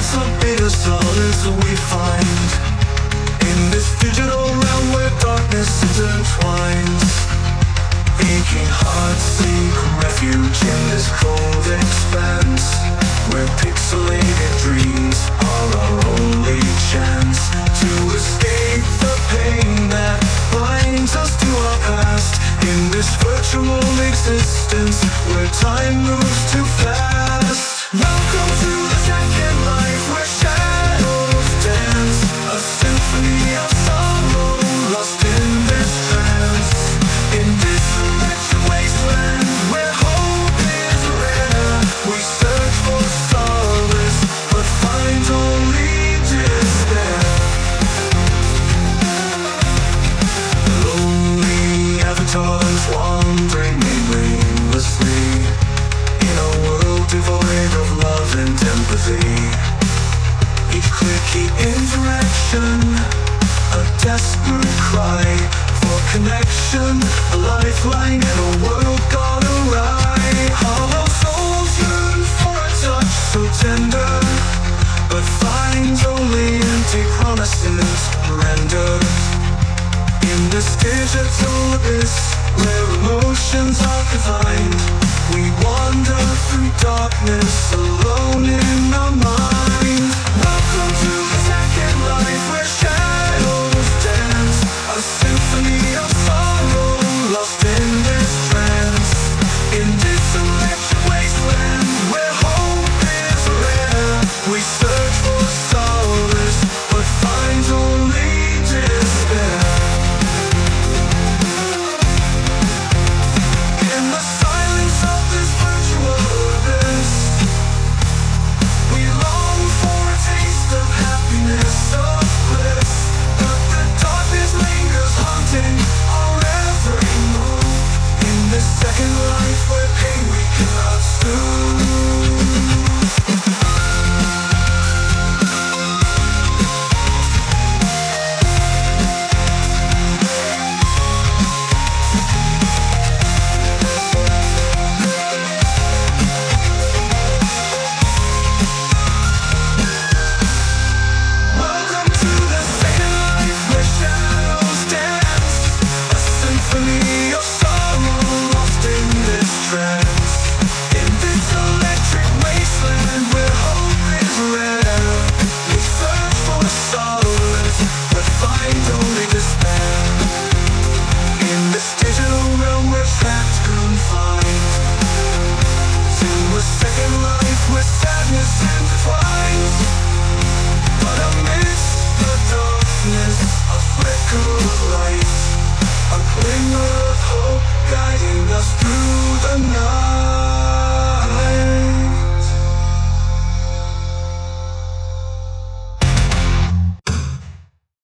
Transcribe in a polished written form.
of bitter solids we find in this digital realm where darkness intertwines. Aching hearts seek refuge in this cold expanse, where pixelated dreams are our only chance to escape the pain that binds us to our past. In this virtual existence where time moves too fast. Welcome to the second life where shadows dance, a symphony of sorrow lost in this trance. In this rich wasteland where hope is rare, we search for solace but find only despair. Lonely avatars wandering aimlessly in a world devoid of love and empathy. Each clicky interaction, a desperate cry for connection, a lifeline in a world gone awry. Hollow souls yearn for a touch so tender, but find only empty promises rendered. In this digital abyss where emotions are confined, we wander through darkness alone in our mind.